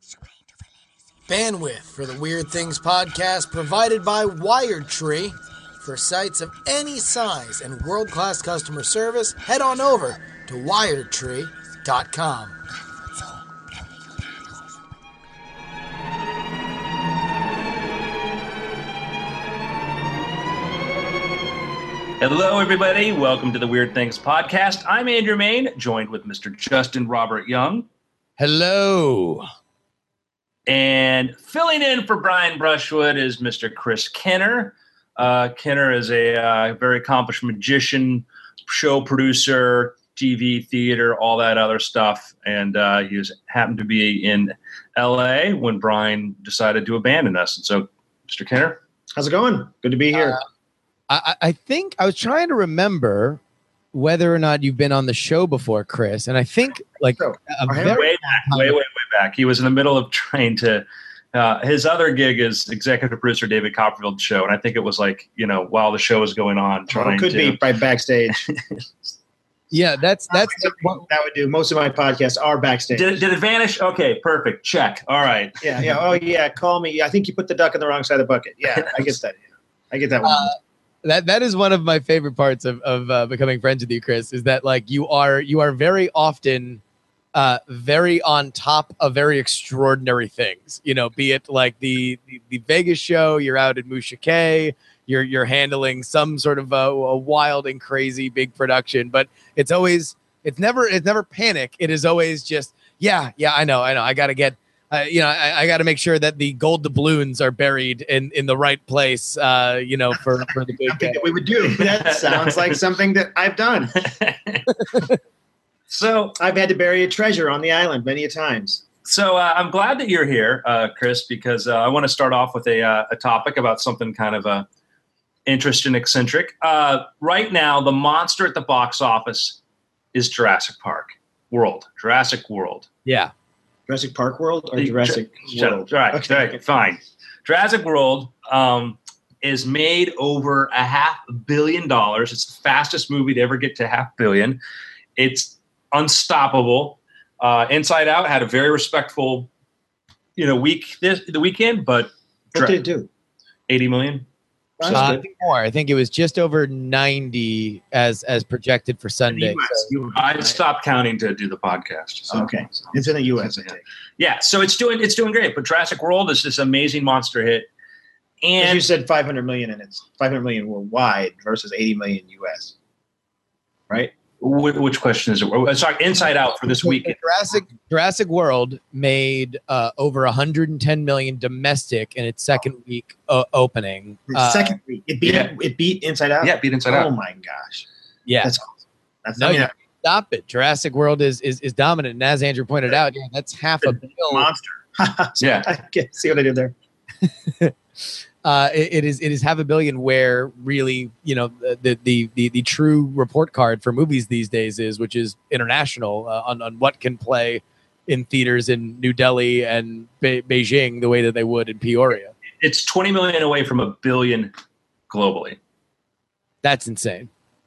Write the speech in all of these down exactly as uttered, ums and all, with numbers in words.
Bandwidth for the Weird Things podcast provided by WiredTree. For sites of any size and world-class customer service, head on over to wired tree dot com. Hello, everybody. Welcome to the Weird Things podcast. I'm Andrew Main, joined with Mister Justin Robert Young. Hello. And filling in for Brian Brushwood is Mister Chris Kenner. Uh, Kenner is a uh, very accomplished magician, show producer, T V, theater, all that other stuff. And uh, he was happened to be in L A when Brian decided to abandon us. And so, Mister Kenner. How's it going? Good to be here. Uh, I, I think I was trying to remember whether or not you've been on the show before, Chris. And I think like So, a are very way back, way, way, way back. He was in the middle of trying to. Uh, his other gig is executive producer David Copperfield's show, and I think it was like you know while the show was going on, trying Well, it could to. be right backstage. yeah, that's that's What that would do. Most of my podcasts are backstage. Did, did it vanish? Okay, perfect. Check. All right. Yeah, yeah. Oh, yeah. Call me. I think you put the duck on the wrong side of the bucket. Yeah, I get that. I get that one. Uh, that that is one of my favorite parts of of uh, becoming friends with you, Chris. Is that like you are you are very often. Uh, very on top of very extraordinary things, you know, be it like the, the, the Vegas show, you're out at Musha K, you're, you're handling some sort of a, a wild and crazy big production, but it's always, it's never, it's never panic. It is always just, yeah, yeah, I know, I know. I got to get, uh, you know, I, I got to make sure that the gold doubloons are buried in, in the right place, uh, you know, for, for the big Something that we would do. That sounds like something that I've done. So I've had to bury a treasure on the island many a times. So uh, I'm glad that you're here, uh, Chris, because uh, I want to start off with a, uh, a topic about something kind of uh, interesting, eccentric. Uh, right now, the monster at the box office is Jurassic Park World. Jurassic World. Yeah. Jurassic Park World or Jurassic Shut World? Up. All right, Okay. all right, fine. Jurassic World um, is made over a half billion dollars. It's the fastest movie to ever get to half billion. It's unstoppable. Uh, Inside Out had a very respectful, you know, week this the weekend, but What did it do? eighty million. That's Uh, I good. think more. I think it was just over ninety as as projected for Sunday. U S, So- U S. I stopped counting to do the podcast. so- Okay. It's in the U S, I think. Yeah, so it's doing it's doing great. But Jurassic World is this amazing monster hit, As and you said, five hundred million, and it's five hundred million worldwide versus eighty million U S. Right? wh- which question is it? Oh, sorry, Inside Out for this week. Jurassic Jurassic World made uh, over one hundred ten million domestic in its second week uh, opening. The Uh, second week, it beat yeah. it beat Inside Out. Yeah, beat Inside Oh Out. my gosh, yeah, that's awesome. That's No, I mean, you- stop it. Jurassic World is is is dominant, and as Andrew pointed out, yeah, that's half a a bill. monster. Yeah. I get see what I did there. Uh, it, it is it is half a billion. Where really, you know, the the the the true report card for movies these days is, which is international uh, on on what can play in theaters in New Delhi and Be- Beijing the way that they would in Peoria. It's twenty million away from a billion globally. That's insane.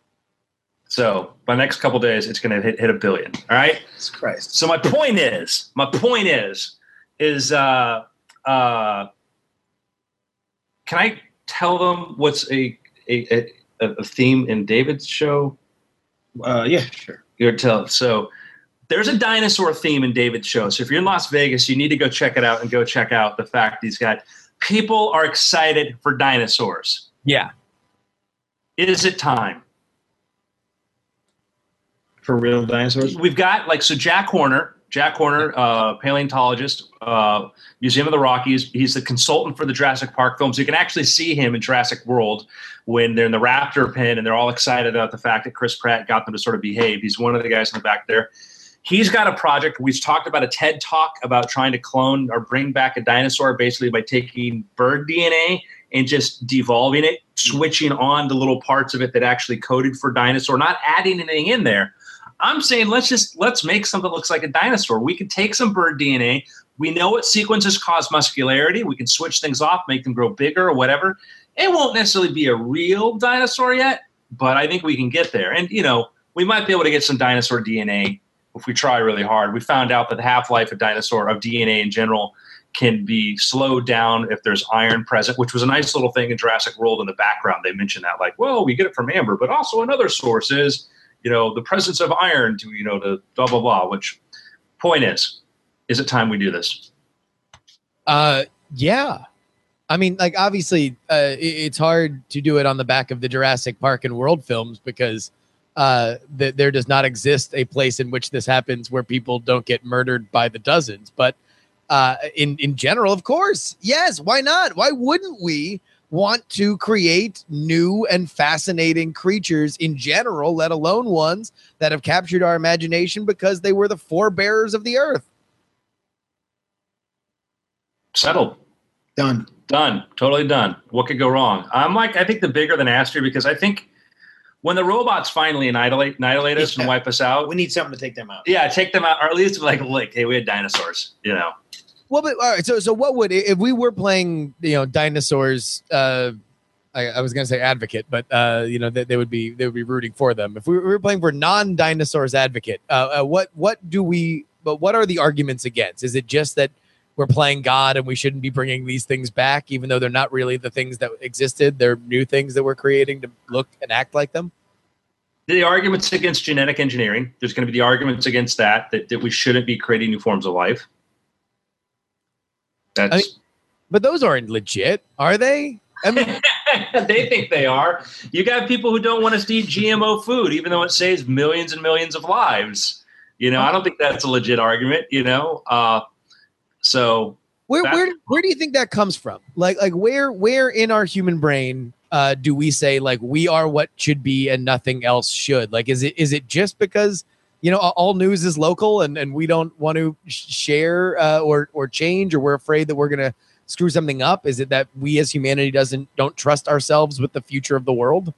So by the next couple days, it's going to hit, hit a billion. All right. Jesus Christ. So my point is, my point is, is uh, uh, can I tell them what's a a, a, a theme in David's show? Uh, yeah, sure. You're tell so. There's a dinosaur theme in David's show. So if you're in Las Vegas, you need to go check it out and go check out the fact he's got people are excited for dinosaurs. Yeah. Is it time? For real dinosaurs. We've got like so Jack Horner, Jack Horner, uh, paleontologist, uh, Museum of the Rockies. He's the consultant for the Jurassic Park films. You can actually see him in Jurassic World when they're in the raptor pen and they're all excited about the fact that Chris Pratt got them to sort of behave. He's one of the guys in the back there. He's got a project. We've talked about a TED Talk about trying to clone or bring back a dinosaur basically by taking bird D N A and just devolving it, switching on the little parts of it that actually coded for dinosaur, not adding anything in there. I'm saying let's just let's make something that looks like a dinosaur. We can take some bird D N A. We know what sequences cause muscularity. We can switch things off, make them grow bigger or whatever. It won't necessarily be a real dinosaur yet, but I think we can get there. And, you know, we might be able to get some dinosaur D N A if we try really hard. We found out that the half-life of dinosaur, of D N A in general, can be slowed down if there's iron present, which was a nice little thing in Jurassic World in the background. They mentioned that, like, well, we get it from amber, but also another source is, you know, the presence of iron to, you know, to blah, blah, blah, which point is, is it time we do this? Uh, yeah. I mean, like, obviously, uh, it, it's hard to do it on the back of the Jurassic Park and World films because uh, th- there does not exist a place in which this happens where people don't get murdered by the dozens. But uh, in, in general, of course, yes, why not? Why wouldn't we want to create new and fascinating creatures in general, let alone ones that have captured our imagination because they were the forebearers of the Earth? Settled. Done. Done. Totally done. What could go wrong? I'm like, I think the bigger than Astrid, because I think when the robots finally annihilate, annihilate us Yeah. and wipe us out, We need something to take them out. yeah, take them out, or at least like, like, hey, we had dinosaurs, you know. Well, but all right. So, so what would if we were playing, you know, dinosaurs? Uh, I, I was going to say advocate, but uh, you know, they, they would be they would be rooting for them. If we were playing for non-dinosaurs advocate, uh, uh, what what do we? But what are the arguments against? Is it just that we're playing God and we shouldn't be bringing these things back, even though they're not really the things that existed? They're new things that we're creating to look and act like them. The arguments against genetic engineering, there's going to be the arguments against that, that, that we shouldn't be creating new forms of life. That's, I mean, but those aren't legit, are they? I mean, they think they are. You got people who don't want us to eat G M O food, even though it saves millions and millions of lives. You know, I don't think that's a legit argument, you know? Uh, so where that- where where do you think that comes from? Like like where where in our human brain uh, do we say like we are what should be and nothing else should? Like is it is it just because you know all news is local and, and we don't want to sh- share uh, or or change, or we're afraid that we're gonna screw something up? Is it that we as humanity doesn't don't trust ourselves with the future of the world?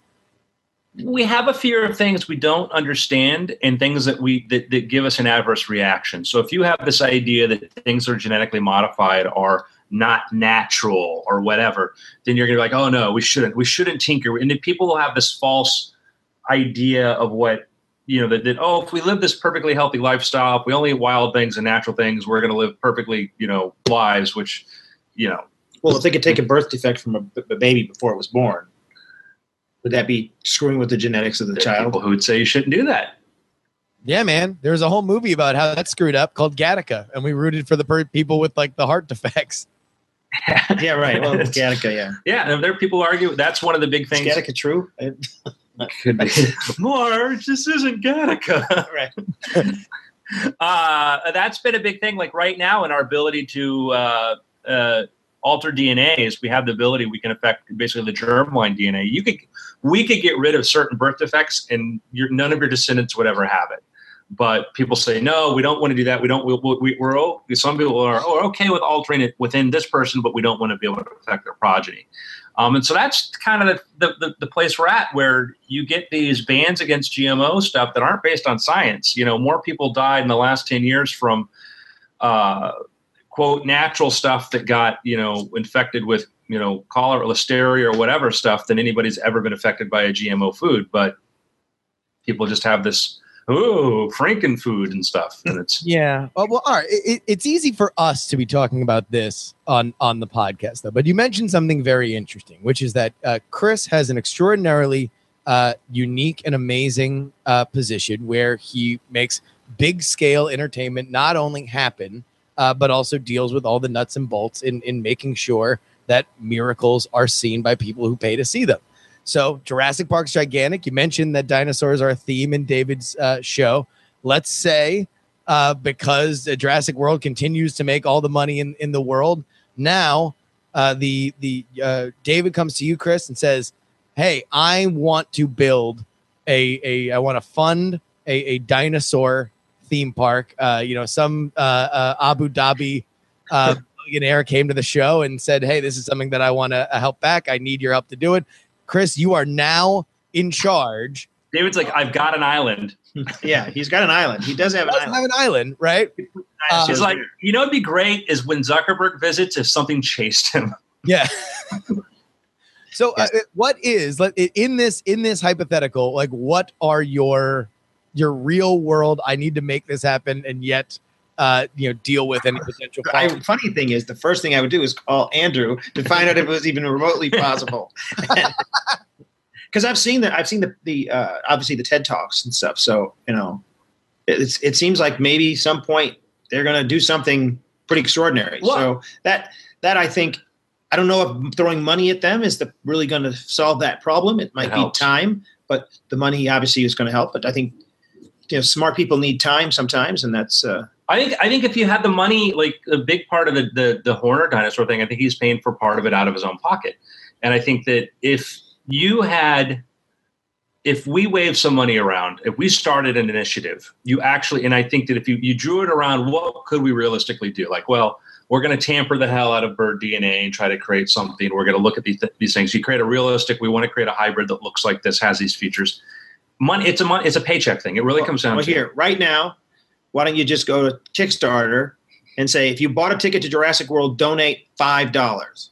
we have a fear of things we don't understand and things that we that, that give us an adverse reaction. So if you have this idea that things that are genetically modified are not natural or whatever, then you're gonna be like, oh no, we shouldn't, we shouldn't tinker. And then people will have this false idea of what, you know, that, that, oh, if we live this perfectly healthy lifestyle, if we only eat wild things and natural things, we're gonna live perfectly, you know, lives, which, you know. Well, if they could take a birth defect from a, b- a baby before it was born, would that be screwing with the genetics of the There are child? people who would say you shouldn't do that. Yeah, man. There's a whole movie about how that's screwed up called Gattaca, and we rooted for the per- people with like the heart defects. Yeah, right. Well, It's- Gattaca, yeah. Yeah, and there are people who argue that's one of the big Is things. Gattaca true? Could be. Marge, this isn't Gattaca. Right. uh, that's been a big thing. Like right now, in our ability to uh, uh, alter D N A, is we have the ability we can affect basically the germline D N A. You could, we could get rid of certain birth defects, and your, none of your descendants would ever have it. But people say no, we don't want to do that. We don't. We, we, we're oh, some people are oh, okay with altering it within this person, but we don't want to be able to affect their progeny. Um, and so that's kind of the, the, the place we're at, where you get these bans against G M O stuff that aren't based on science. You know, more people died in the last ten years from, uh, quote, natural stuff that got, you know, infected with, you know, cholera, listeria, or whatever stuff than anybody's ever been affected by a G M O food. But people just have this, oh, Frankenfood and stuff. And it's, Yeah. Well, well all right. It, it's easy for us to be talking about this on, on the podcast, though. But you mentioned something very interesting, which is that uh, Chris has an extraordinarily uh, unique and amazing uh, position where he makes big scale entertainment not only happen, uh, but also deals with all the nuts and bolts in, in making sure that miracles are seen by people who pay to see them. So Jurassic Park's gigantic. You mentioned that dinosaurs are a theme in David's uh, show. Let's say uh, because uh, Jurassic World continues to make all the money in, in the world, now uh, the the uh, David comes to you, Chris, and says, "Hey, I want to build a a I want to fund a, a dinosaur theme park." Uh, you know, some uh, uh, Abu Dhabi uh, billionaire came to the show and said, "Hey, this is something that I want to help back. I need your help to do it." Chris, you are now in charge. David's like, I've got an island. Yeah, he's got an island. He does have He an doesn't island. have an island, right? Uh, It's like, you know, it'd be great is when Zuckerberg visits if something chased him. Yeah. So, uh, what is like in this in this hypothetical? Like, what are your your real world. I need to make this happen, and yet, uh, you know, deal with any potential. I, funny thing is, the first thing I would do is call Andrew to find out if it was even remotely possible. Because I've seen that, I've seen the the uh, obviously the TED Talks and stuff. So you know, it's it seems like maybe some point they're going to do something pretty extraordinary. Well, so that that I think. I don't know if throwing money at them is the, really going to solve that problem. It might It be helps. time, but the money obviously is going to help. But I think you know, smart people need time sometimes, and that's. Uh, I think I think if you had the money, like a big part of the, the the Horner dinosaur thing, I think he's paying for part of it out of his own pocket. And I think that if you had, if we waved some money around, if we started an initiative, you actually, and I think that if you, you drew it around, what could we realistically do? Like, well, we're going to tamper the hell out of bird D N A and try to create something. We're going to look at these, these things. You create a realistic, we want to create a hybrid that looks like this, has these features. Money, it's a money, it's a paycheck thing. It really well, comes down well, to here, right now, why don't you just go to Kickstarter and say, if you bought a ticket to Jurassic World, donate five dollars.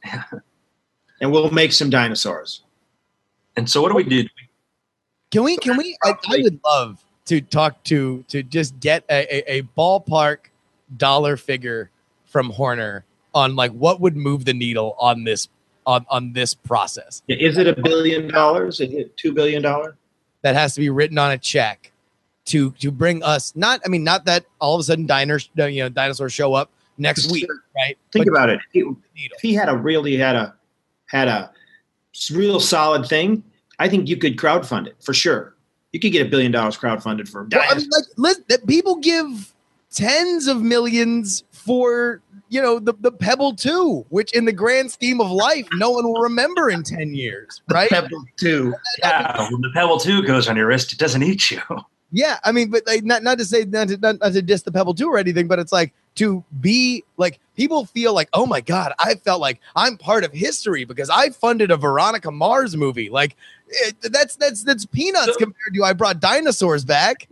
And we'll make some dinosaurs. And so what do we do? Can we? Can we? I, I would love to talk to to just get a, a, a ballpark dollar figure from Horner on like what would move the needle on this on on this process. Is it a billion dollars? Is it two billion dollars? That has to be written on a check to to bring us. Not, I mean, not that all of a sudden diners, you know, dinosaurs show up next week, right? Think But about it. If needle. he, if he had a really had a had a real solid thing, I think you could crowdfund it for sure. You could get a billion dollars crowdfunded for Well, I dinosaurs. mean, like, listen, that people give tens of millions for, you know, the, the Pebble two, which in the grand scheme of life, no one will remember in ten years, right? Pebble two. Yeah, when the Pebble two goes on your wrist, it doesn't eat you. Yeah, I mean, but like, not not to say not to, not, not to diss the Pebble two or anything, but it's like to be like people feel like, oh my God, I felt like I'm part of history because I funded a Veronica Mars movie. Like it, that's that's that's peanuts So- compared to I brought dinosaurs back.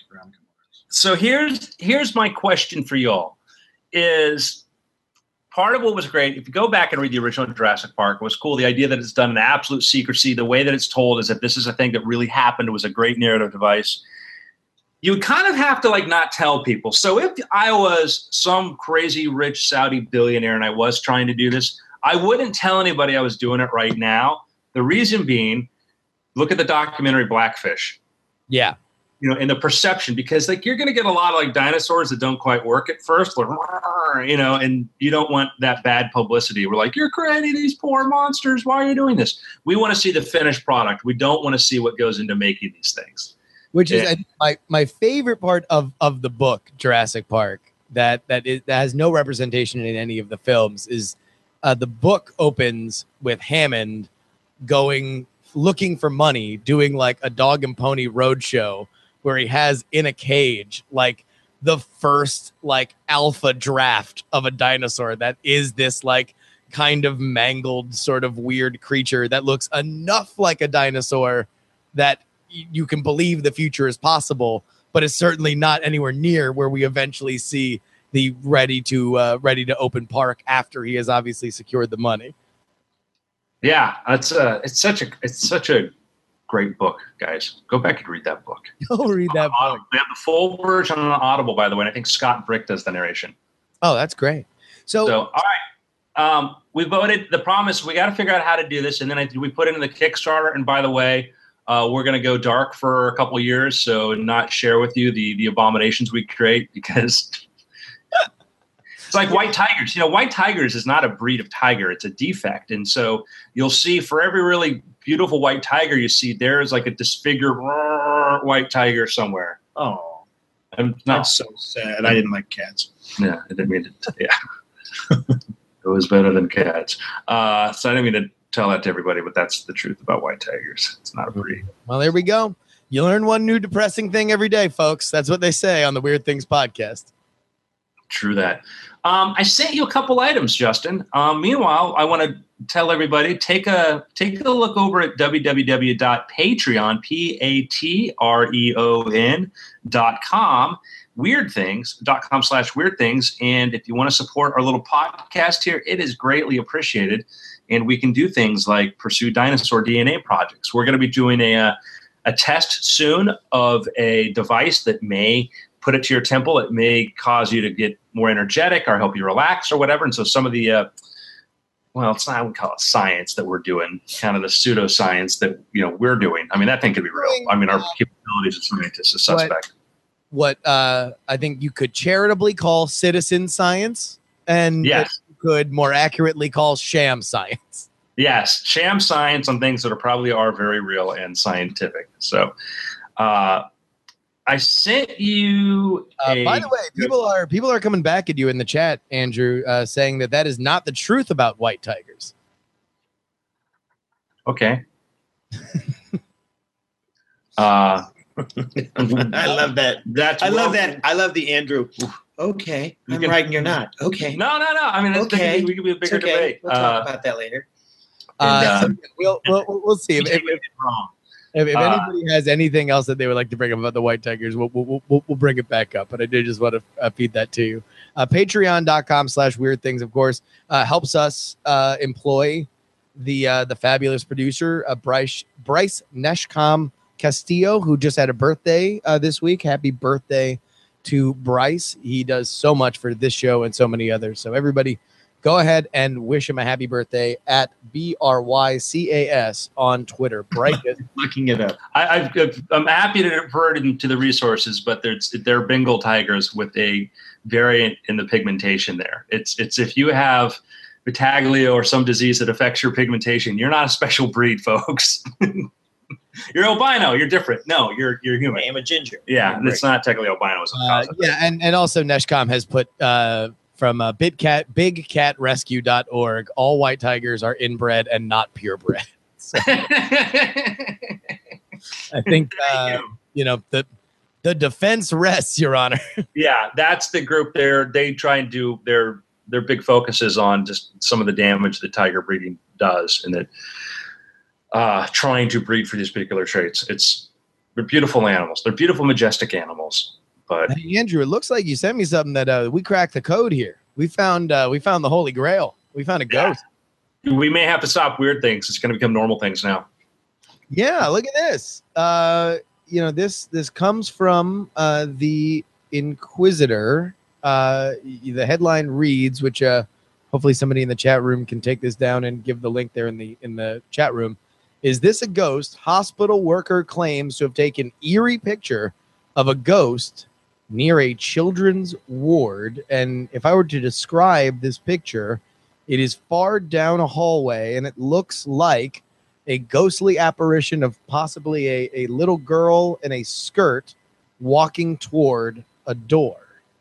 So here's here's my question for y'all: is part of what was great. If you go back and read the original Jurassic Park, it was cool. The idea that it's done in absolute secrecy, the way that it's told is that this is a thing that really happened. It was a great narrative device. You kind of have to like not tell people. So if I was some crazy rich Saudi billionaire and I was trying to do this, I wouldn't tell anybody I was doing it right now. The reason being, look at the documentary Blackfish. Yeah. You know, in the perception, because like you're going to get a lot of like dinosaurs that don't quite work at first, like, you know, and you don't want that bad publicity. We're like, you're creating these poor monsters. Why are you doing this? We want to see the finished product. We don't want to see what goes into making these things. Which is Yeah. I think, my my favorite part of of the book Jurassic Park that that is that has no representation in any of the films is uh, the book opens with Hammond going looking for money, doing like a dog and pony roadshow where he has in a cage like the first like alpha draft of a dinosaur that is this like kind of mangled sort of weird creature that looks enough like a dinosaur that you can believe the future is possible, but it's certainly not anywhere near where we eventually see the ready to uh, ready to open park after he has obviously secured the money. Yeah, it's uh, it's such a it's such a great book, guys. Go back and read that book. Go read that book. They have the full version on Audible, by the way. And I think Scott Brick does the narration. Oh, that's great. So, So, all right, um, we voted. The promise we got to figure out how to do this, and then I, we put it in the Kickstarter. And by the way, uh, we're going to go dark for a couple years, so not share with you the the abominations we create because. It's like white tigers. You know, white tigers is not a breed of tiger. It's a defect. And so you'll see for every really beautiful white tiger you see, there is like a disfigured white tiger somewhere. Oh, I'm not. that's so sad. I didn't like cats. Yeah, I didn't mean to. Yeah. It was better than cats. Uh, so I didn't mean to tell that to everybody, but that's the truth about white tigers. It's not a breed. well, there we go. You learn one new depressing thing every day, folks. That's what they say on the Weird Things podcast. True that. Um, I sent you a couple items, Justin. Um, meanwhile, I want to tell everybody take a take a look over at w w w dot patreon p a t r e o n dot com weird things dot com slash weird things, and if you want to support our little podcast here, it is greatly appreciated, and we can do things like pursue dinosaur D N A projects. We're going to be doing a. Uh, a test soon of a device that may put it to your temple. It may cause you to get more energetic or help you relax or whatever. And so some of the, uh, well, it's not, I would call it science that we're doing, kind of the pseudoscience that, you know, we're doing. I mean, that thing could be real. I mean, our capabilities as scientists is suspect. What, what uh, I think you could charitably call citizen science, and yes. you could more accurately call sham science. Yes, sham science on things that are probably are very real and scientific. So, uh, I sent you. Uh, a by the way, people are people are coming back at you in the chat, Andrew, uh, saying that that is not the truth about white tigers. Okay. uh, I love that. That's I love well, that. I love the Andrew. Okay, You I'm can- right and you're not. Okay. No, no, no. I mean, it's Okay. okay. We could be a bigger It's okay. debate. We'll talk Uh, about that later. Uh, And, uh, so we'll, we'll we'll see if, we if, take it wrong. if, if Uh, anybody has anything else that they would like to bring up about the white tigers. We'll we'll, we'll, we'll bring it back up. But I did just want to uh, feed that to you. Uh, Patreon.com slash weird things, of course, uh, helps us uh, employ the uh, the fabulous producer uh, Bryce Bryce Neshcom Castillo, who just had a birthday uh, this week. Happy birthday to Bryce. He does so much for this show and so many others. So everybody, go ahead and wish him a happy birthday at B R Y C A S on Twitter. Bryce. Looking it up. I, I've, I'm happy to refer to the resources, but there's they're Bengal tigers with a variant in the pigmentation there. It's it's if you have Vitaglio or some disease that affects your pigmentation, you're not a special breed, folks. You're albino. You're different. No, you're you're human. I'm a ginger. Yeah, Right. it's not technically albino. It's Uh, yeah, and, and also Neshcom has put uh, from uh, Bigcat, big cat rescue dot org, all white tigers are inbred and not purebred. So I think, uh, you know, the the defense rests, Your Honor. Yeah, that's the group there. They try and do their their big focus is on just some of the damage that tiger breeding does, and that uh, trying to breed for these particular traits. It's they're beautiful animals. They're beautiful, majestic animals. But Hey, Andrew, it looks like you sent me something that uh, we cracked the code here. We found uh, we found the Holy Grail. We found a Yeah. ghost. we may have to stop weird things. It's going to become normal things now. Yeah, look at this. Uh, you know, this this comes from uh, the Inquisitor. Uh, the headline reads, which uh, hopefully somebody in the chat room can take this down and give the link there in the in the chat room. Is this a ghost? Hospital worker claims to have taken eerie picture of a ghost near a children's ward. And if I were to describe this picture, it is far down a hallway, and it looks like a ghostly apparition of possibly a, a little girl in a skirt walking toward a door.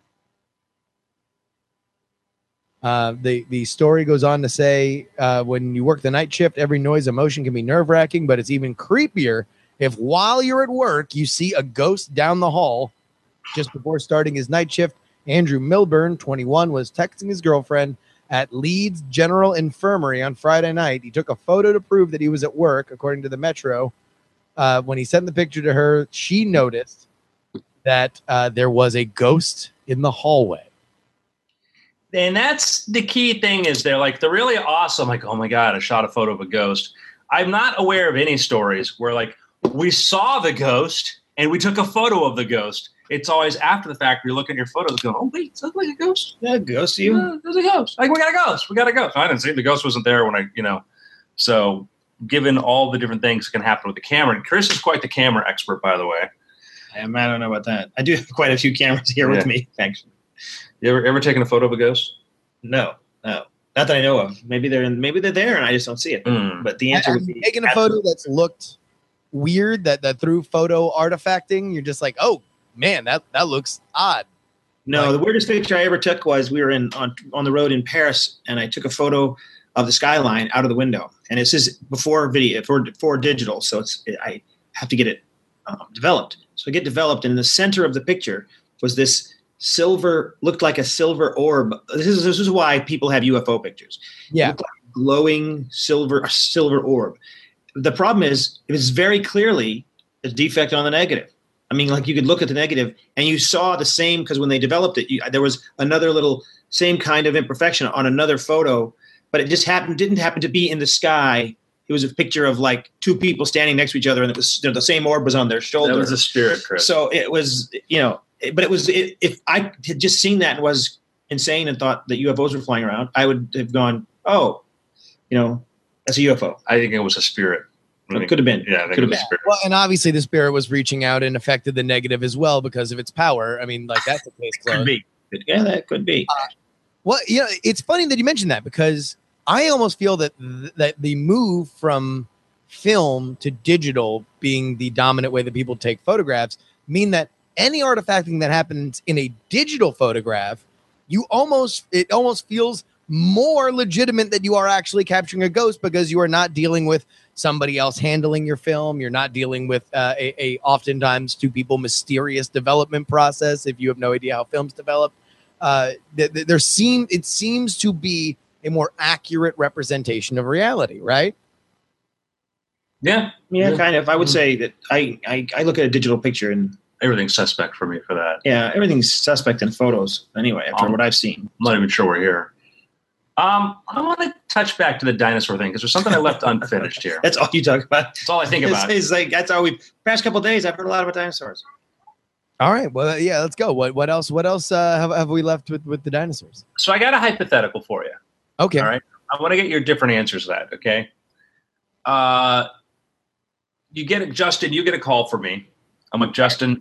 Uh, the, the story goes on to say, uh, when you work the night shift, every noise and motion can be nerve-wracking, but it's even creepier if while you're at work, you see a ghost down the hall. Just before starting his night shift, Andrew Milburn, twenty-one, was texting his girlfriend at Leeds General Infirmary on Friday night. He took a photo to prove that he was at work, according to the Metro. Uh, when he sent the picture to her, she noticed that uh, there was a ghost in the hallway. And that's the key thing is they're like, they're really awesome. Like, oh my God, I shot a photo of a ghost. I'm not aware of any stories where like we saw the ghost and we took a photo of the ghost. It's always after the fact, you're looking at your photos going, oh wait, does that look like a ghost? Yeah, ghost you. Uh, there's a ghost. Like, we got a ghost. We got a ghost. I didn't see the ghost wasn't there when I, you know. So given all the different things that can happen with the camera, and Chris is quite the camera expert, by the way. I am- I don't know about that. I do have quite a few cameras here Yeah. with me, actually. You ever ever taken a photo of a ghost? No, no, not that I know of. Maybe they're in, maybe they're there, and I just don't see it. Mm. But the answer Have would you be taken a photo that's looked weird, that, that through photo artifacting, you're just like, oh, man, that, that looks odd. No, Like- the weirdest picture I ever took was we were in on on the road in Paris, and I took a photo of the skyline out of the window. And it says before video, before, before digital, so it's I have to get it um, developed. So I get developed, and in the center of the picture was this silver, looked like a silver orb. This is this is why people have U F O pictures. It Yeah. looked like a glowing silver silver orb. The problem is it was very clearly a defect on the negative. I mean, like you could look at the negative and you saw the same, because when they developed it, you, there was another little same kind of imperfection on another photo, but it just happened didn't happen to be in the sky. It it was a picture of like two people standing next to each other, and it was you know, the same orb was on their shoulder. That was a spirit, Chris. So it was, you know, but it was it, if I had just seen that and was insane and thought that U F Os were flying around, I would have gone, oh, you know, that's a U F O. I think it was a spirit. I It could have been. Yeah, I think could it have was been. a spirit. Well, and obviously the spirit was reaching out and affected the negative as well because of its power. I mean, like that's the case Could closed. be. Yeah, that could be. Well, you know, it's funny that you mentioned that because I almost feel that th- that the move from film to digital being the dominant way that people take photographs mean that any artifacting that happens in a digital photograph, you almost it almost feels more legitimate that you are actually capturing a ghost because you are not dealing with somebody else handling your film. You're not dealing with uh, a, a oftentimes two people mysterious development process. If you have no idea how films develop, uh, th- th- there seem it seems to be a more accurate representation of reality, right? Yeah, Yeah, yeah. kind of. I would Mhm. say that I, I I look at a digital picture and Everything's suspect for me for that. yeah, everything's suspect in photos anyway. After Um, what I've seen, I'm not even sure we're here. Um, I want to touch back to the dinosaur thing because there's something I left unfinished here. that's all you talk about. That's all I think about. It's, it's like that's all we past couple of days. I've heard a lot about dinosaurs. All right. Well, yeah, let's go. What what else? What else uh, have, have we left with, with the dinosaurs? So I got a hypothetical for you. Okay. All right. I want to get your different answers to that. Okay. Uh, you get it, Justin. You get a call for me. I'm like, Justin,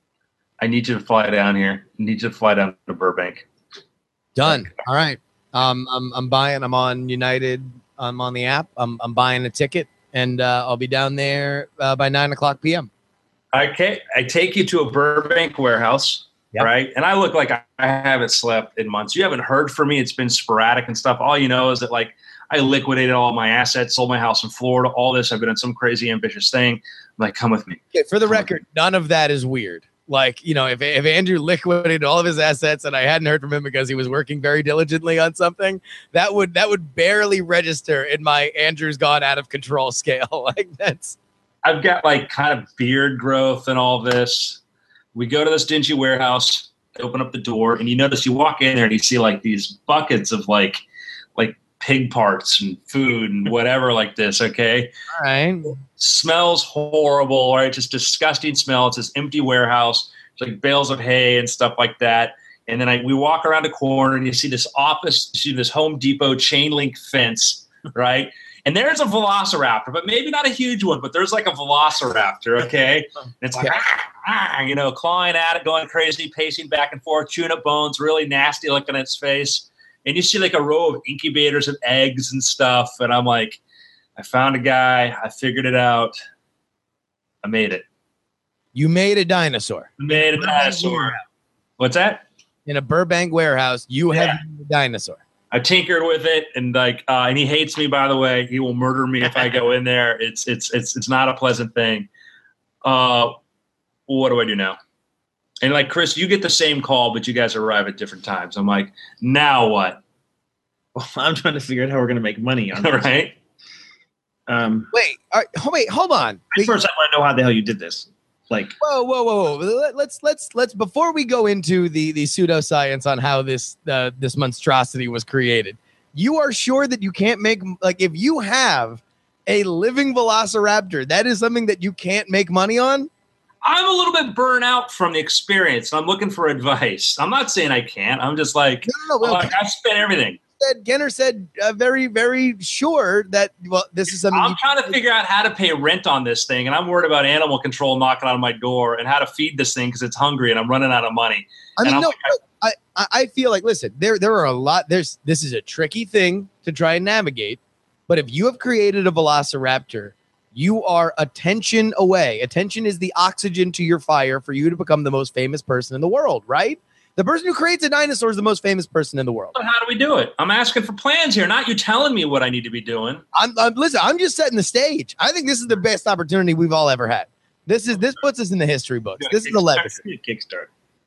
I need you to fly down here. I need you to fly down to Burbank. Done. All right. Um, I'm I'm buying. I'm on United. I'm on the app. I'm I'm buying a ticket, and uh, I'll be down there uh, by nine o'clock p m. Okay. I take you to a Burbank warehouse. Yep. Right. And I look like I, I haven't slept in months. You haven't heard from me. It's been sporadic and stuff. All you know is that like I liquidated all my assets, sold my house in Florida, all this. I've been on some crazy ambitious thing. I'm like, come with me. Okay, for the Come on. record, none of that is weird. Like, you know, if if Andrew liquidated all of his assets and I hadn't heard from him because he was working very diligently on something, that would that would barely register in my Andrew's gone out of control scale. Like that's I've got like kind of beard growth and all this. We go to this dingy warehouse, open up the door, and you notice you walk in there and you see like these buckets of like like pig parts and food and whatever like this, okay? all right. Smells horrible, right? Just disgusting smell. It's this empty warehouse. It's like bales of hay and stuff like that. And then I, we walk around a corner and you see this office, you see this Home Depot chain link fence, right? And there's a velociraptor, but maybe not a huge one, but there's like a velociraptor, okay? And it's like, ah, ah, you know, clawing at it, going crazy, pacing back and forth, chewing up bones, really nasty looking at its face. And you see like a row of incubators of eggs and stuff. And I'm like, I found a guy. I figured it out. I made it. You made a dinosaur I made a dinosaur. What's that? in a Burbank warehouse. You Yeah. have made a dinosaur. I tinkered with it, and like, uh, and he hates me. By the way, he will murder me if I go in there. It's it's it's it's not a pleasant thing. Uh, what do I do now? And like Chris, you get the same call, but you guys arrive at different times. I'm like, now what? Well, I'm trying to figure out how we're going to make money on All this. right. Um, Wait, all right, ho- wait, hold on. Wait, first, I want to know how the hell you did this. Like, whoa, whoa, whoa, whoa! Let- Let's let's let's before we go into the the pseudoscience on how this uh, this monstrosity was created. You are sure that you can't make like if you have a living velociraptor, that is something that you can't make money on? I'm a little bit burnt out from the experience. I'm looking for advice. I'm not saying I can't. I'm just like, No, no, no. I'm Well, like I spent everything. said, Genner said uh, very, very sure that, well, this is something I'm you- trying to figure out how to pay rent on this thing, and I'm worried about animal control knocking on my door and how to feed this thing because it's hungry and I'm running out of money. I mean, and I'm no, like, look, I, I I feel like, listen, there there are a lot. There's this is a tricky thing to try and navigate, but if you have created a velociraptor, you are attention away. Attention is the oxygen to your fire for you to become the most famous person in the world, right? The person who creates a dinosaur is the most famous person in the world. But how do we do it? I'm asking for plans here, not you telling me what I need to be doing. I'm, I'm listen. I'm just setting the stage. I think this is the best opportunity we've all ever had. This is this puts us in the history books. This is the legacy. Kickstart.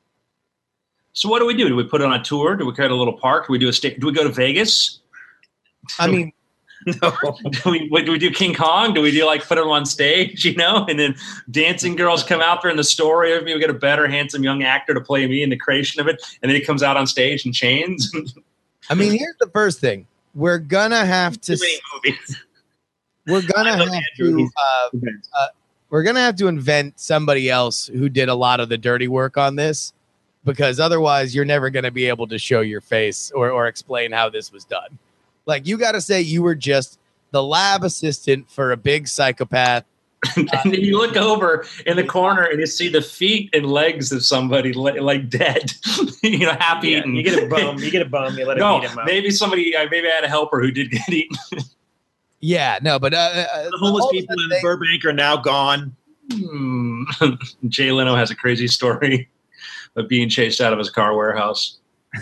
So what do we do? Do we put it on a tour? Do we create a little park? Do we do a state? Do we go to Vegas? I mean, No. Do we, what, do we do King Kong? Do we do like put him on stage, you know, and then dancing girls come out there in the story of me? We get a better, handsome young actor to play me in the creation of it, and then he comes out on stage in chains. I mean, here's the first thing: we're gonna have to. Too many movies. we're gonna I love have Andrew. to. He's- Uh, uh, we're gonna have to invent somebody else who did a lot of the dirty work on this, because otherwise you're never gonna be able to show your face or or explain how this was done. Like you got to say you were just the lab assistant for a big psychopath. And then you look over in the corner and you see the feet and legs of somebody li- like dead, you know, half Yeah, eaten. you get a bum. You get a bum. You let him No, eat him up. maybe somebody, uh, maybe I had a helper who did get eaten. Yeah, no, but uh, uh, The homeless all of people that in thing- Burbank are now gone. Hmm. Jay Leno has a crazy story of being chased out of his car warehouse.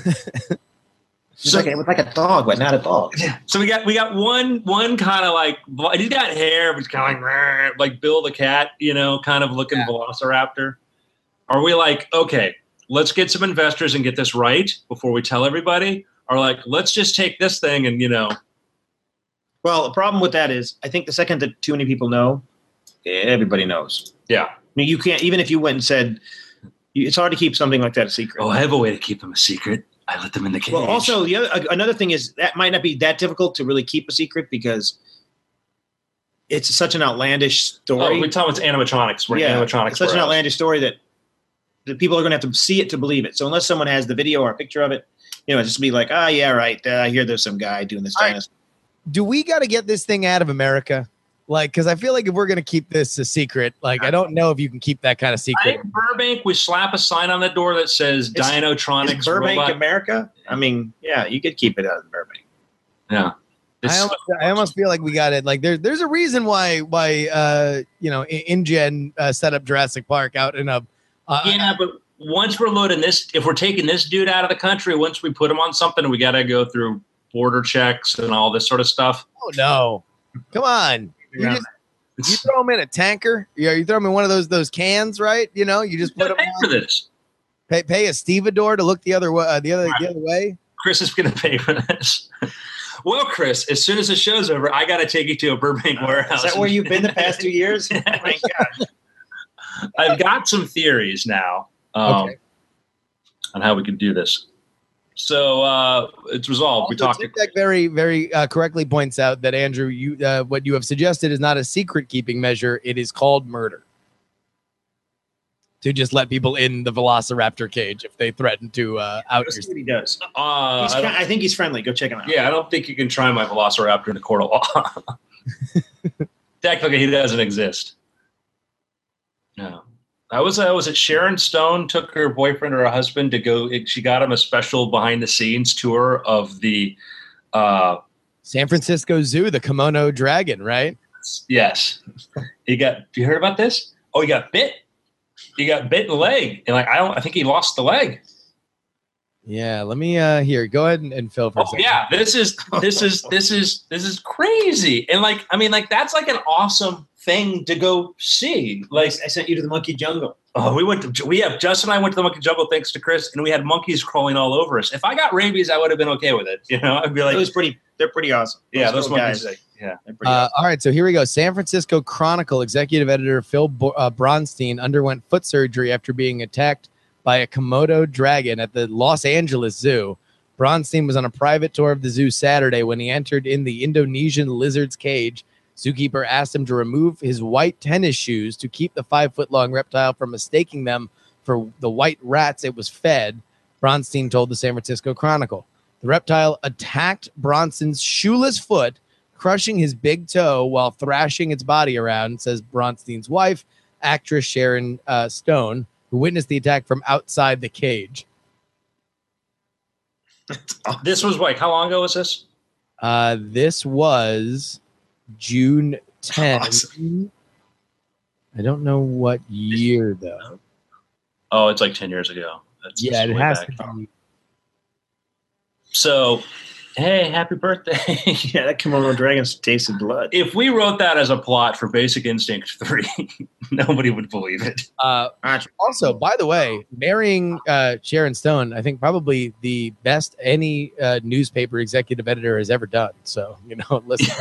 It's like, it's like a dog, but not a dog. So we got we got one one kind of like he's got hair, but he's kind of like "Rrr," like Bill the cat, you know, kind of looking Yeah. Velociraptor. Are we like, okay, let's get some investors and get this right before we tell everybody? Or like, let's just take this thing and you know, Well, the problem with that is, I think the second that too many people know, everybody knows. yeah. I mean, you can't, even if you went and said, you- it's hard to keep something like that a secret. Oh, I have a way to keep them a secret. I let them in the cage. Well, also the other another thing is that might not be that difficult to really keep a secret because it's such an outlandish story. oh, we tell them it's animatronics. We're yeah, animatronics. it's such an warehouse. outlandish story that the people are going to have to see it to believe it. So unless someone has the video or a picture of it, you know, just be like, ah, yeah, right. Uh, I hear there's some guy doing this All right. dinosaur. do we got to get this thing out of America? Like, because I feel like if we're gonna keep this a secret, like I don't know if you can keep that kind of I secret. think Burbank, we slap a sign on the door that says It's- Dinotronics Is Burbank, robot. America? I mean, yeah, you could keep it out of Burbank. Yeah. I It's- almost, I almost feel like we got it. Like there's there's a reason why why uh you know I- InGen uh, set up Jurassic Park out in a uh, yeah, but once we're loading this, if we're taking this dude out of the country, once we put him on something, we got to go through border checks and all this sort of stuff. oh no, come on. You Yeah. just you throw him in a tanker. You know, you throw him in one of those those cans, right? You know, you just Put put him pay for on, this. pay pay a stevedore to look the other way, uh, the other the other way. Chris is going to pay for this. Well, Chris, as soon as the show's over, I got to take you to a Burbank warehouse. Is that where you've been the past two years? Oh my gosh. I've got some theories now um, Okay. on how we can do this. So uh, it's resolved. we Also, talked. Tic Tac very, very uh, correctly points out that Andrew, you uh, what you have suggested is not a secret keeping measure. It is called murder. To just let people in the Velociraptor cage if they threaten to uh, out Let's your. see what he does. Uh, He's I ki- don't- I think he's friendly. Go check him out. yeah, I don't think you can try my Velociraptor in the court of law. Technically, he doesn't exist. No. I was, uh, was it Sharon Stone took her boyfriend or her husband to go, she got him a special behind the scenes tour of the, uh, San Francisco Zoo, the kimono dragon, right? yes. He got, you heard about this? Oh, he got bit. He got bit in the leg. And like, I don't, I think he lost the leg. Yeah, let me uh here. Go ahead and, and fill for a Oh second. yeah, this is this is this is this is crazy, and like I mean, like that's like an awesome thing to go see. Like, I sent you to the monkey jungle. oh, we went to we have Justin and I went to the monkey jungle thanks to Chris, and we had monkeys crawling all over us. If I got rabies, I would have been okay with it. You know, I'd be like, It was pretty. They're pretty awesome. yeah, those little monkeys. guys. Yeah, They're pretty Uh, awesome. all right, so here we go. San Francisco Chronicle executive editor Phil Bo- uh, Bronstein underwent foot surgery after being attacked by a Komodo dragon at the Los Angeles Zoo. Bronstein was on a private tour of the zoo Saturday when he entered in the Indonesian lizard's cage. Zookeeper asked him to remove his white tennis shoes to keep the five-foot-long reptile from mistaking them for the white rats it was fed, Bronstein told the San Francisco Chronicle. The reptile attacked Bronson's shoeless foot, crushing his big toe while thrashing its body around, says Bronstein's wife, actress Sharon uh, Stone, who witnessed the attack from outside the cage. this was like how long ago was this? Uh, this was June tenth. Awesome. I don't know what year, though. Oh, it's like ten years ago. That's Yeah, just it way has back. to be. So, hey, happy birthday! Yeah, that kimono dragon's tasted blood. If we wrote that as a plot for Basic Instinct three, nobody would believe it. Uh, Gotcha. also, by the way, marrying uh, Sharon Stone, I think probably the best any uh, newspaper executive editor has ever done. So, you know, listen.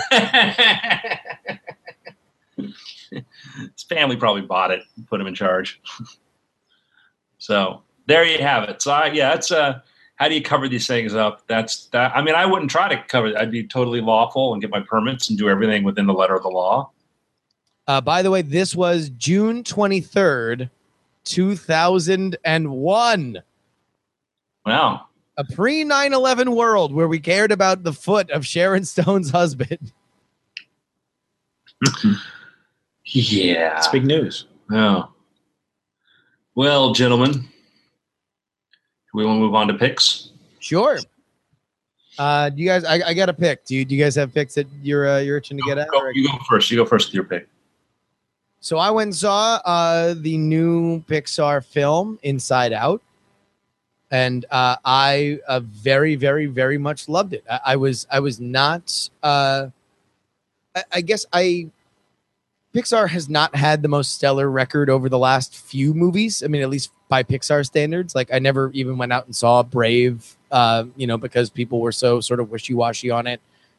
His family probably bought it and put him in charge. So there you have it. So I, yeah, it's uh, how do you cover these things up? That's that. I mean, I wouldn't try to cover it. I'd be totally lawful and get my permits and do everything within the letter of the law. Uh, by the way, this was June twenty-third, two thousand one. Wow. A pre nine eleven world where we cared about the foot of Sharon Stone's husband. Yeah. It's big news. Oh. Well, gentlemen, do we want to move on to picks? Sure. Uh, do you guys, I, I got a pick. Do you, do you guys have picks that you're, uh, you're itching to get at? Go, you go first. You go first with your pick. So I went and saw uh, the new Pixar film, Inside Out. And uh, I uh, very, very, very much loved it. I, I was, I was not. Uh, I, I guess I. Pixar has not had the most stellar record over the last few movies. I mean, at least by Pixar standards. Like, I never even went out and saw Brave. Uh, you know, because people were so sort of wishy-washy on it.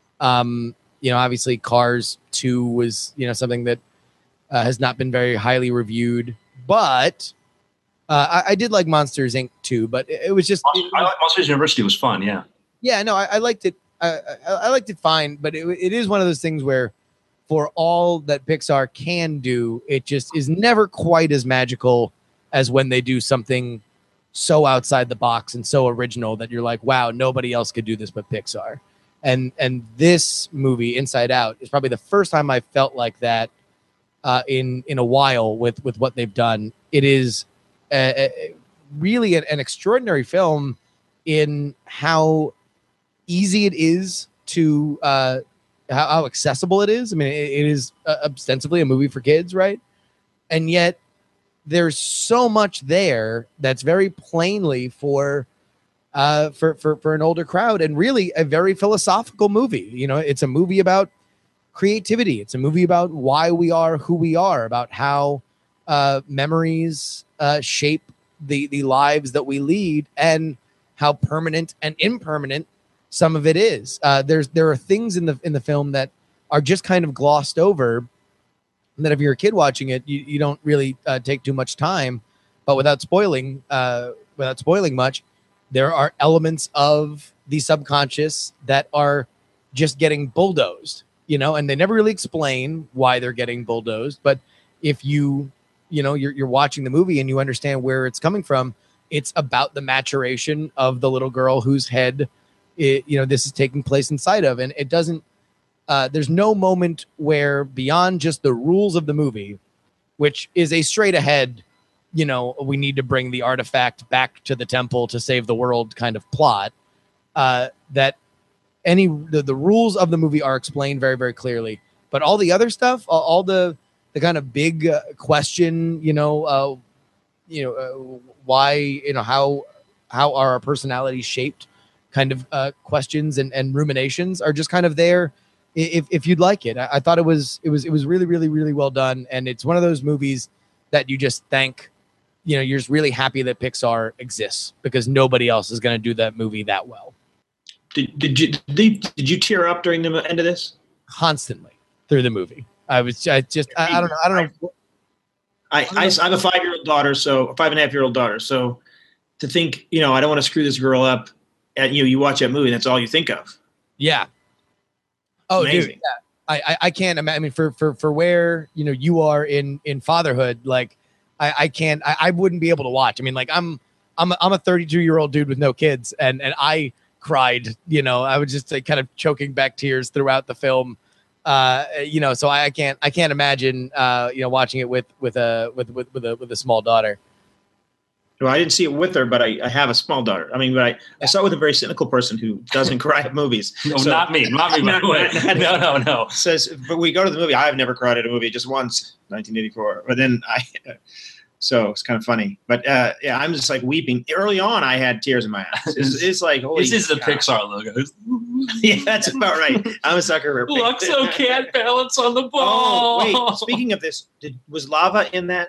Um, you know, obviously, Cars two was you know something that uh, has not been very highly reviewed, but. Uh, I, I did like Monsters Incorporated too, but it, it was just. Monsters, it, I like Monsters University was fun, yeah. Yeah, no, I, I liked it. I, I, I liked it fine, but it, it is one of those things where, for all that Pixar can do, it just is never quite as magical as when they do something so outside the box and so original that you're like, wow, nobody else could do this but Pixar. And and this movie, Inside Out, is probably the first time I felt like that uh, in in a while with with what they've done. It is. Uh, really an, an extraordinary film in how easy it is to uh, how, how accessible it is. I mean, it, it is uh, ostensibly a movie for kids, right? And yet there's so much there that's very plainly for uh, for for for an older crowd, and really a very philosophical movie. You know, it's a movie about creativity. It's a movie about why we are who we are, about how uh, memories Uh, shape the the lives that we lead, and how permanent and impermanent some of it is. Uh, there's there are things in the in the film that are just kind of glossed over, and that if you're a kid watching it, you, you don't really uh, take too much time. But without spoiling, uh, without spoiling much, there are elements of the subconscious that are just getting bulldozed, you know, and they never really explain why they're getting bulldozed. But if you you know, you're, you're watching the movie and you understand where it's coming from, it's about the maturation of the little girl whose head, it, you know, this is taking place inside of. And it doesn't, uh, there's no moment where beyond just the rules of the movie, which is a straight ahead, you know, we need to bring the artifact back to the temple to save the world kind of plot, uh, that any, the, the rules of the movie are explained very, very clearly. But all the other stuff, all, all the, the kind of big uh, question, you know, uh, you know, uh, why, you know, how, how are our personalities shaped kind of uh, questions and, and ruminations are just kind of there. If, if you'd like it, I, I thought it was, it was, it was really, really, really well done. And it's one of those movies that you just thank, you know, you're just really happy that Pixar exists, because nobody else is going to do that movie that well. Did, did you, did, they, did you tear up during the end of this? Constantly through the movie. I was I just I, I don't know I don't know. I, I, I have a five year old daughter, so a five and a half year old daughter. So to think, you know, I don't want to screw this girl up. And you know, you watch that movie, and that's all you think of. Yeah. Oh, Amazing. dude. Yeah. I, I I can't imagine. I mean, for for for where you know you are in in fatherhood, like I I can't I, I wouldn't be able to watch. I mean, like I'm I'm a, I'm a thirty-two year old dude with no kids, and and I cried. You know, I was just like, kind of choking back tears throughout the film. Uh, you know, so I, I can't, I can't imagine, uh, you know, watching it with, with a, with, with, with a, with a small daughter. Well, I didn't see it with her, but I, I have a small daughter. I mean, but I, I saw it with a very cynical person who doesn't cry at movies. No, so, not me, not me. By the way. No, no, no. Says, but we go to the movie. I've never cried at a movie, just once, nineteen eighty-four. But then I, so it's kind of funny. But uh, yeah, I'm just like weeping. Early on, I had tears in my eyes. It's, it's like, holy this is the God. Pixar logo. Yeah, that's about right. I'm a sucker for Luxo can't balance on the ball. Oh, wait. Speaking of this, did, was Lava in that?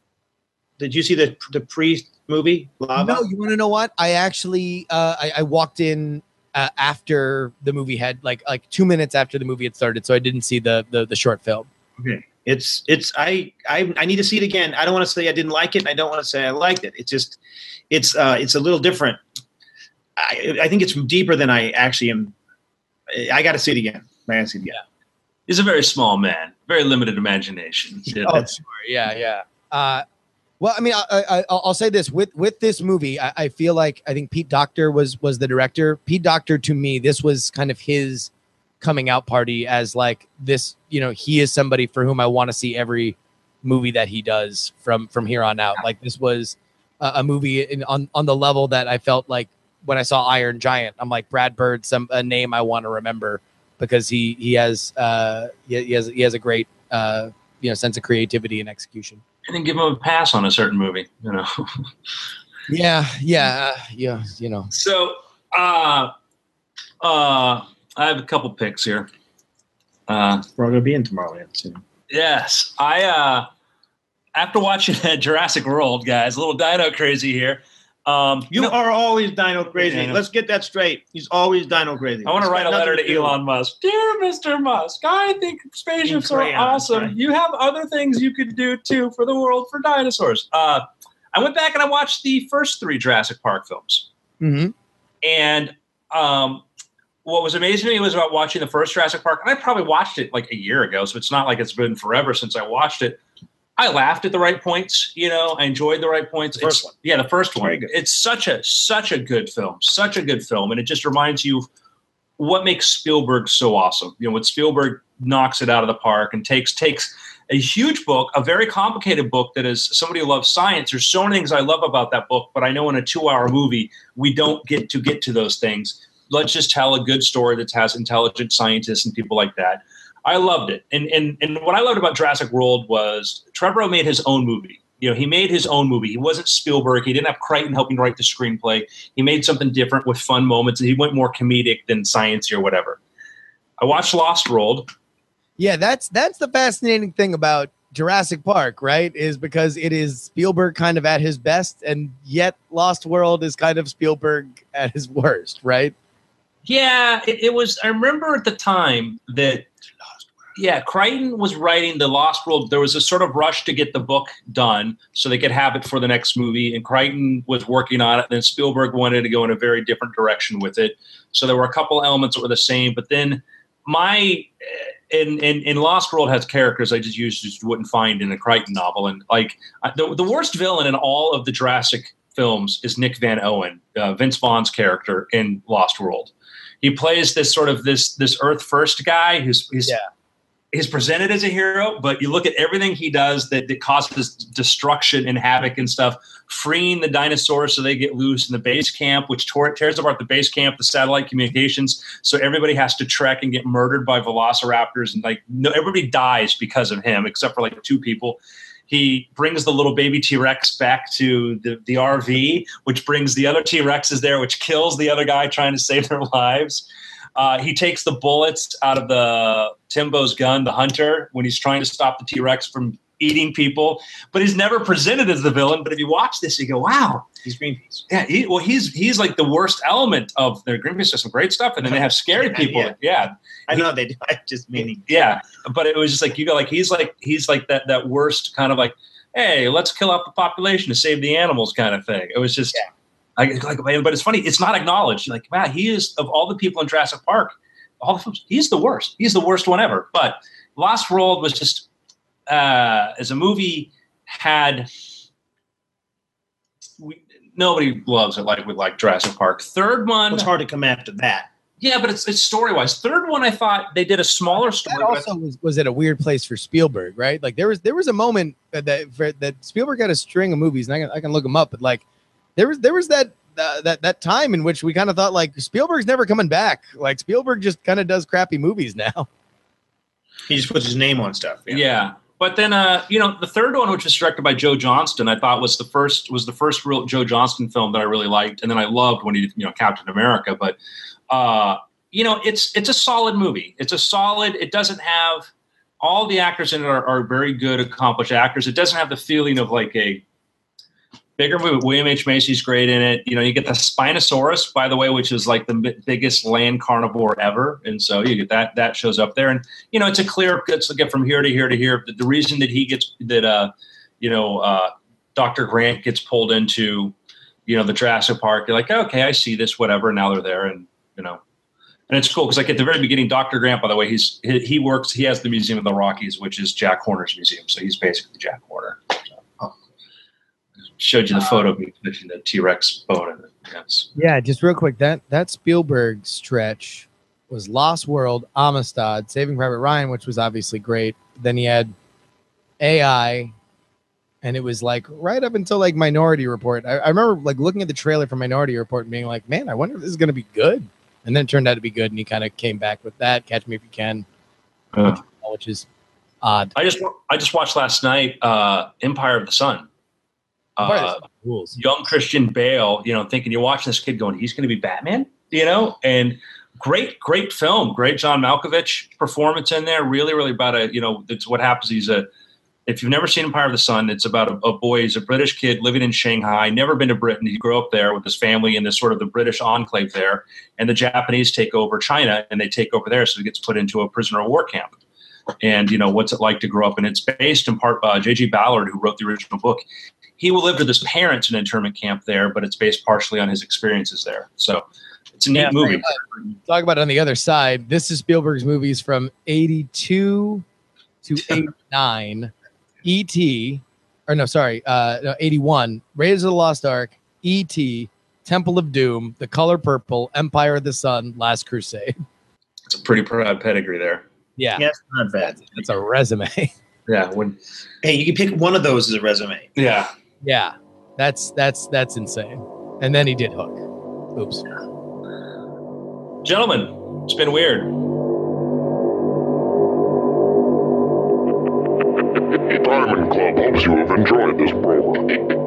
Did you see the the pre movie Lava? No, you want to know what? I actually uh, I, I walked in uh, after the movie had like like two minutes after the movie had started, so I didn't see the the, the short film. Okay, it's it's I, I I need to see it again. I don't want to say I didn't like it, and I don't want to say I liked it. It's just it's uh it's a little different. I, I think it's deeper than I actually am. I got to see it again. I got to see it again. Yeah. He's a very small man, very limited imagination. Yeah, oh, sure. Yeah, yeah. Uh, well, I mean, I, I, I'll say this with with this movie, I, I feel like I think Pete Docter was was the director. Pete Docter, to me, this was kind of his coming out party as like this. You know, he is somebody for whom I want to see every movie that he does from from here on out. Like this was a, a movie in, on on the level that I felt like when I saw Iron Giant. I'm like, Brad Bird, some a name I want to remember. Because he he has uh he, he has he has a great uh you know sense of creativity and execution. And then give him a pass on a certain movie, you know. yeah, yeah, uh, yeah, you know. So uh uh I have a couple picks here. Uh We're gonna be in Tomorrowland soon. Yes. I uh after watching Jurassic World, guys, a little dino crazy here. Um, you know, are always dino crazy. Yeah. Let's get that straight. He's always dino crazy. I want to write a letter to, to Elon Musk. Dear Mister Musk, I think spaceships are awesome. Right? You have other things you could do too for the world for dinosaurs. Uh, I went back and I watched the first three Jurassic Park films. Mm-hmm. And um, what was amazing to me was about watching the first Jurassic Park. And I probably watched it like a year ago, so it's not like it's been forever since I watched it. I laughed at the right points, you know, I enjoyed the right points. The first it's, one. Yeah, the first one. It's such a such a good film, such a good film. And it just reminds you of what makes Spielberg so awesome. You know, when Spielberg knocks it out of the park and takes takes a huge book, a very complicated book that is somebody who loves science. There's so many things I love about that book, but I know in a two-hour movie, we don't get to get to those things. Let's just tell a good story that has intelligent scientists and people like that. I loved it. And, and and what I loved about Jurassic World was Trevorrow made his own movie. You know, he made his own movie. He wasn't Spielberg. He didn't have Crichton helping write the screenplay. He made something different with fun moments. He went more comedic than sciencey or whatever. I watched Lost World. Yeah, that's that's the fascinating thing about Jurassic Park, right? Is because it is Spielberg kind of at his best, and yet Lost World is kind of Spielberg at his worst, right? Yeah, it, it was. I remember at the time that Yeah, Crichton was writing the Lost World. There was a sort of rush to get the book done so they could have it for the next movie. And Crichton was working on it. And then Spielberg wanted to go in a very different direction with it. So there were a couple elements that were the same. But then my in in, in Lost World has characters I just used just wouldn't find in a Crichton novel. And like the the worst villain in all of the Jurassic films is Nick Van Owen, uh, Vince Vaughn's character in Lost World. He plays this sort of this this Earth First guy who's he's yeah. He's presented as a hero, but you look at everything he does that, that causes destruction and havoc and stuff, freeing the dinosaurs so they get loose in the base camp, which tore, tears apart the base camp, the satellite communications. So everybody has to trek and get murdered by velociraptors. And like no, everybody dies because of him, except for like two people. He brings the little baby T-Rex back to the, the R V, which brings the other T-Rexes there, which kills the other guy trying to save their lives. Uh, he takes the bullets out of the Timbo's gun, the hunter, when he's trying to stop the T-Rex from eating people. But he's never presented as the villain. But if you watch this, you go, wow. He's Greenpeace. Yeah, he, well, he's he's like the worst element of their Greenpeace does some great stuff. And then they have scary Yeah, people. yeah. Yeah. I know they do. I just meaning. Yeah. But it was just like, you go like, he's like, he's like that, that worst kind of like, hey, let's kill off the population to save the animals kind of thing. It was just... Yeah. Like, like, but it's funny. It's not acknowledged. Like, wow, he is of all the people in Jurassic Park, all the films, he's the worst. He's the worst one ever. But Lost World was just, uh, as a movie, had we, nobody loves it like with like Jurassic Park. Third one, It's hard to come after that. yeah, but it's it's story wise. Third one, I thought they did a smaller story. That also was, was at a weird place for Spielberg, right? Like there was there was a moment that that, for, that Spielberg had a string of movies, and I can I can look them up, but like. There was there was that uh, that that time in which we kind of thought like Spielberg's never coming back. Like Spielberg just kind of does crappy movies now. He just puts his name on stuff. Yeah. yeah. But then, uh, you know, the third one, which was directed by Joe Johnston, I thought was the first was the first real Joe Johnston film that I really liked, and then I loved when he did, you know, Captain America. But uh, you know, it's it's a solid movie. It's a solid. It doesn't have all the actors in it are, are very good, accomplished actors. It doesn't have the feeling of like a bigger movie. William H. Macy's great in it. You know, you get the Spinosaurus, by the way, which is like the b- biggest land carnivore ever. And so you get that, that shows up there. And, you know, it's a clear, it's to get from here to here to here. The, the reason that he gets, that, uh, you know, uh, Doctor Grant gets pulled into you know, the Jurassic Park. You're like, okay, I see this, whatever. And now they're there, and you know, and it's cool because like at the very beginning, Doctor Grant, by the way, he's he, he works. He has the Museum of the Rockies, which is Jack Horner's museum. So he's basically Jack Horner. So, oh. Showed you the photo of me putting the T-Rex bone in it. Yes. Yeah, just real quick. That that Spielberg stretch was Lost World, Amistad, Saving Private Ryan, which was obviously great. Then he had A I. And it was like right up until like Minority Report. I, I remember like looking at the trailer for Minority Report and being like, man, I wonder if this is going to be good. And then it turned out to be good. And he kind of came back with that. Catch Me If You Can, Uh, which is odd. I just I just watched last night uh, Empire of the Sun. Uh, Rules. young Christian Bale, you know, thinking you're watching this kid going, he's going to be Batman, you know, and great, great film. Great John Malkovich performance in there. Really, really about a, you know, it's what happens. He's a, if you've never seen Empire of the Sun, it's about a, a boy, he's a British kid living in Shanghai, never been to Britain. He grew up there with his family in this sort of the British enclave there. And the Japanese take over China and they take over there. So he gets put into a prisoner of war camp. And, you know, what's it like to grow up? And it's based in part by J G Ballard, who wrote the original book. He will live with his parents in an internment camp there, but it's based partially on his experiences there. So it's a neat Yeah, movie. Talk about it on the other side. This is Spielberg's movies from eighty-two to eighty-nine. E T, or no, sorry, uh, no, eighty-one, Raiders of the Lost Ark, E T, Temple of Doom, The Color Purple, Empire of the Sun, Last Crusade. It's a pretty proud pedigree there. Yeah, Yeah, it's not bad. that's, that's a resume. Yeah. When, Hey, you can pick one of those as a resume. yeah. Yeah, that's that's that's insane. And then he did Hook. Oops. Gentlemen, it's been weird. Diamond Club hopes you have enjoyed this program.